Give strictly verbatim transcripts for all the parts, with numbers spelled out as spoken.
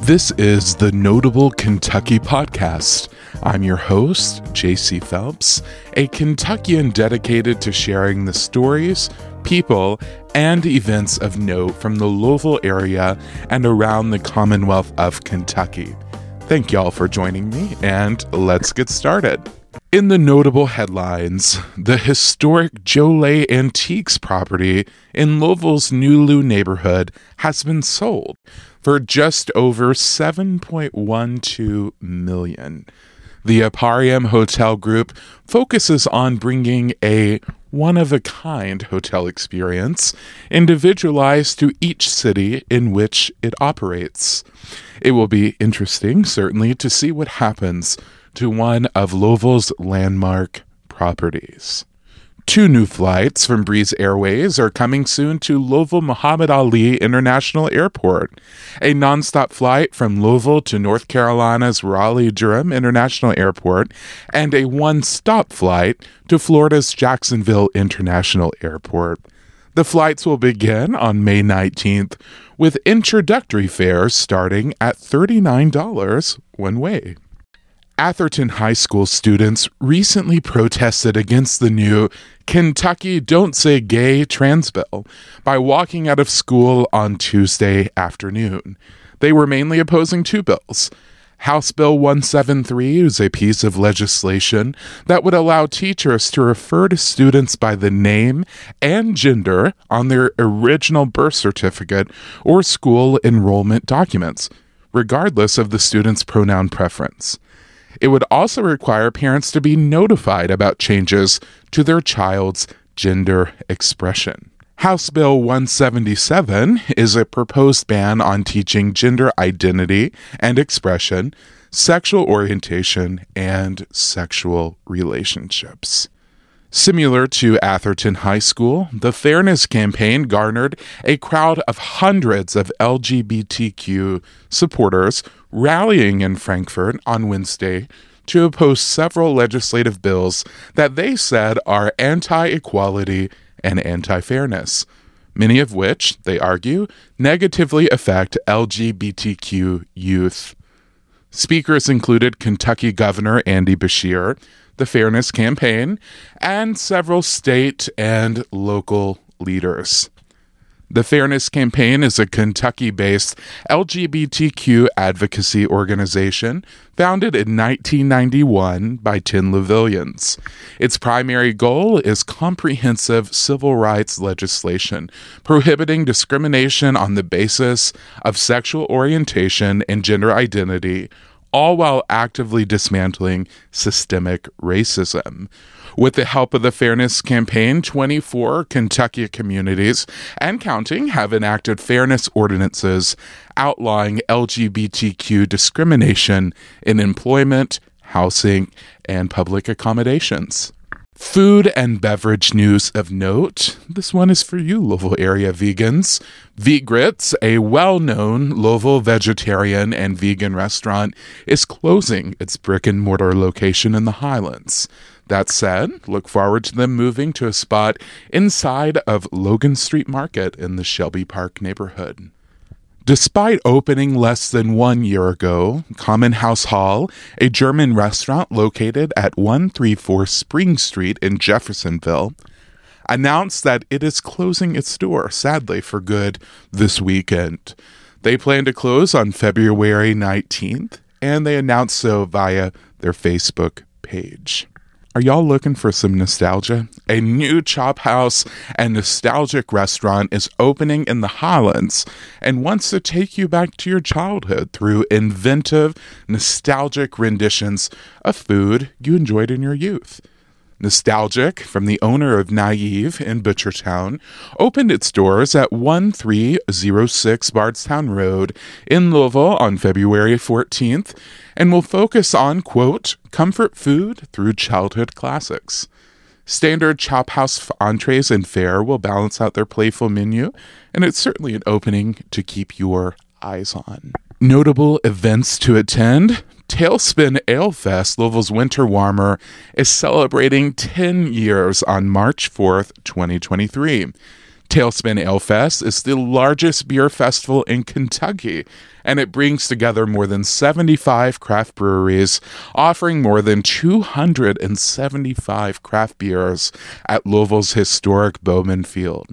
This is the Notable Kentucky Podcast. I'm your host, J C Phelps, a Kentuckian dedicated to sharing the stories, people, and events of note from the Louisville area and around the Commonwealth of Kentucky. Thank y'all for joining me, and let's get started. In the notable headlines, the historic Jolay Antiques property in Louisville's New Lou neighborhood has been sold for just over seven point one two million dollars. The Aparium Hotel Group focuses on bringing a one-of-a-kind hotel experience individualized to each city in which it operates. It will be interesting, certainly, to see what happens to one of Louisville's landmark properties. Two new flights from Breeze Airways are coming soon to Louisville Muhammad Ali International Airport. A nonstop flight from Louisville to North Carolina's Raleigh-Durham International Airport, and a one-stop flight to Florida's Jacksonville International Airport. The flights will begin on May nineteenth, with introductory fares starting at thirty-nine dollars one way. Atherton High School students recently protested against the new Kentucky Don't Say Gay trans bill by walking out of school on Tuesday afternoon. They were mainly opposing two bills. House Bill one seventy-three is a piece of legislation that would allow teachers to refer to students by the name and gender on their original birth certificate or school enrollment documents, regardless of the student's pronoun preference. It would also require parents to be notified about changes to their child's gender expression. House Bill one seventy-seven is a proposed ban on teaching gender identity and expression, sexual orientation, and sexual relationships. Similar to Atherton High School, the Fairness Campaign garnered a crowd of hundreds of L G B T Q supporters rallying in Frankfort on Wednesday to oppose several legislative bills that they said are anti-equality and anti-fairness, many of which, they argue, negatively affect L G B T Q youth. Speakers included Kentucky Governor Andy Beshear, the Fairness Campaign, and several state and local leaders. The Fairness Campaign is a Kentucky-based L G B T Q advocacy organization founded in nineteen ninety-one by ten Louisvillians. Its primary goal is comprehensive civil rights legislation prohibiting discrimination on the basis of sexual orientation and gender identity, all while actively dismantling systemic racism. With the help of the Fairness Campaign, twenty-four Kentucky communities and counting have enacted fairness ordinances outlawing L G B T Q discrimination in employment, housing, and public accommodations. Food and beverage news of note. This one is for you, Louisville area vegans. V-Grits, a well-known Louisville vegetarian and vegan restaurant, is closing its brick-and-mortar location in the Highlands. That said, look forward to them moving to a spot inside of Logan Street Market in the Shelby Park neighborhood. Despite opening less than one year ago, Common House Hall, a German restaurant located at one thirty-four Spring Street in Jeffersonville, announced that it is closing its door, sadly for good, this weekend. They plan to close on February nineteenth, and they announced so via their Facebook page. Are y'all looking for some nostalgia? A new chop house and nostalgic restaurant is opening in the Highlands and wants to take you back to your childhood through inventive, nostalgic renditions of food you enjoyed in your youth. Nostalgic, from the owner of Naive in Butchertown, opened its doors at thirteen oh six Bardstown Road in Louisville on February fourteenth and will focus on, quote, comfort food through childhood classics. Standard Chop House entrees and fare will balance out their playful menu, and it's certainly an opening to keep your eyes on. Notable events to attend. Tailspin Ale Fest, Louisville's winter warmer, is celebrating ten years on March fourth, twenty twenty-three. Tailspin Ale Fest is the largest beer festival in Kentucky, and it brings together more than seventy-five craft breweries, offering more than two hundred seventy-five craft beers at Louisville's historic Bowman Field.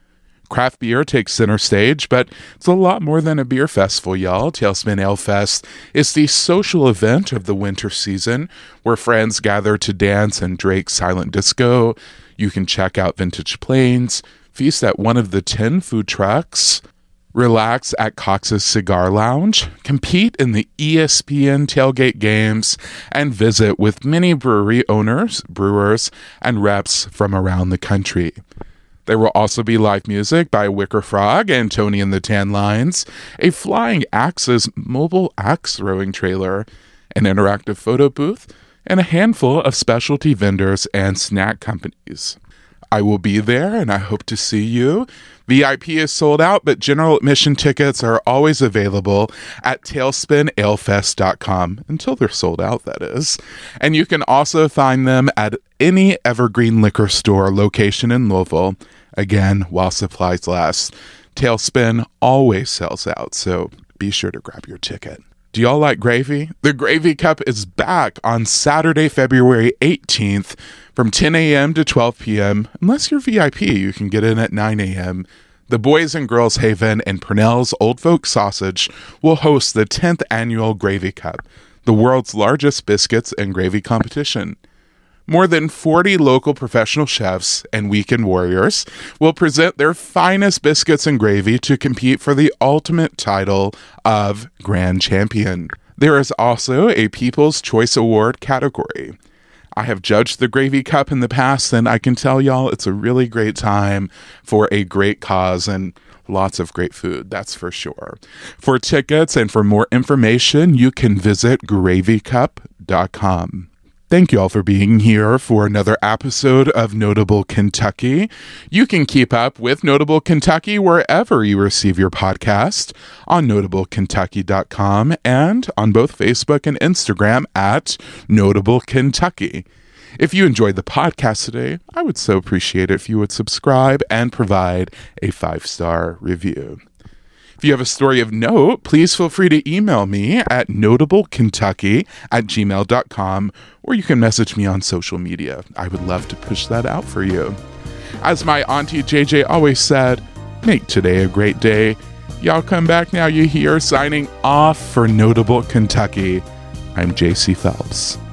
Craft beer takes center stage, but it's a lot more than a beer festival, y'all. Tailspin Ale Fest is the social event of the winter season where friends gather to dance and Drake's Silent Disco. You can check out vintage planes, feast at one of the ten food trucks, relax at Cox's Cigar Lounge, compete in the E S P N tailgate games, and visit with many brewery owners, brewers, and reps from around the country. There will also be live music by Wicker Frog and Tony and the Tan Lines, a Flying Axes mobile axe throwing trailer, an interactive photo booth, and a handful of specialty vendors and snack companies. I will be there, and I hope to see you. V I P is sold out, but general admission tickets are always available at tailspin ale fest dot com, until they're sold out, that is. And you can also find them at any Evergreen liquor store location in Louisville. Again, while supplies last. Tailspin always sells out, so be sure to grab your ticket. Do y'all like gravy? The Gravy Cup is back on Saturday, February eighteenth from ten a.m. to twelve p.m. Unless you're V I P, you can get in at nine a.m. The Boys and Girls Haven and Purnell's Old Folk Sausage will host the tenth annual Gravy Cup, the world's largest biscuits and gravy competition. More than forty local professional chefs and weekend warriors will present their finest biscuits and gravy to compete for the ultimate title of Grand Champion. There is also a People's Choice Award category. I have judged the Gravy Cup in the past, and I can tell y'all it's a really great time for a great cause and lots of great food, that's for sure. For tickets and for more information, you can visit gravy cup dot com. Thank you all for being here for another episode of Notable Kentucky. You can keep up with Notable Kentucky wherever you receive your podcast, on notable kentucky dot com and on both Facebook and Instagram at Notable Kentucky. If you enjoyed the podcast today, I would so appreciate it if you would subscribe and provide a five-star review. If you have a story of note, please feel free to email me at notable kentucky at gmail dot com, or you can message me on social media. I would love to push that out for you. As my auntie J J always said, make today a great day. Y'all come back now, you hear, signing off for Notable Kentucky. I'm J C Phelps.